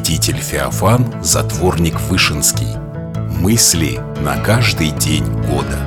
Святитель Феофан, затворник Вышинский. Мысли на каждый день года.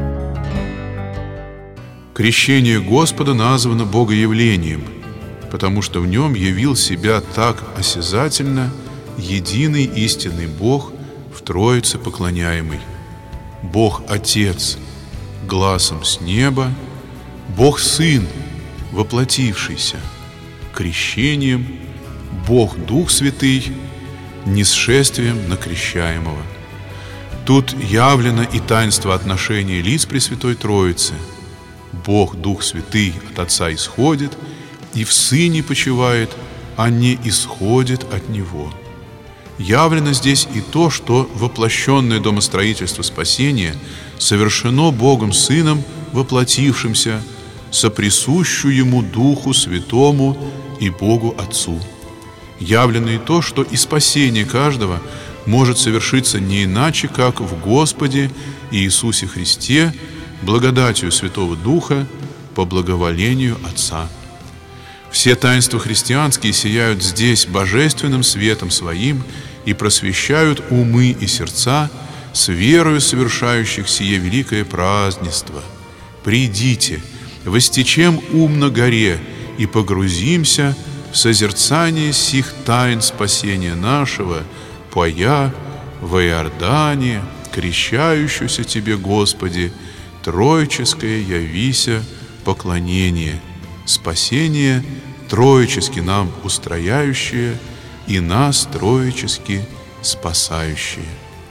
Крещение Господа названо Богоявлением, потому что в нем явил себя так осязательно единый истинный Бог в Троице поклоняемый. Бог Отец гласом с неба, Бог Сын воплотившийся крещением, Бог Дух Святый нисшествием на крещаемого. Тут явлено и таинство отношения лиц Пресвятой Троицы. Бог Дух Святый от Отца исходит и в Сыне почивает, а не исходит от Него. Явлено здесь и то, что воплощенное домостроительство спасения совершено Богом Сыном, воплотившимся, соприсущую Ему Духу Святому и Богу Отцу. Явлено и то, что и спасение каждого может совершиться не иначе, как в Господе Иисусе Христе, благодатью Святого Духа, по благоволению Отца. Все таинства христианские сияют здесь божественным светом своим и просвещают умы и сердца с верою совершающих сие великое празднество. Придите, воистечем ум на горе и погрузимся в созерцание сих тайн спасения нашего, поя во Иордане, крещающуюся Тебе, Господи, троическое явися поклонение, спасение троически нам устрояющее и нас троически спасающее.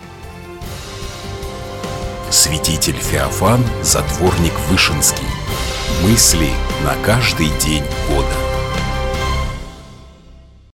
Святитель Феофан, затворник Вышинский. Мысли на каждый день года.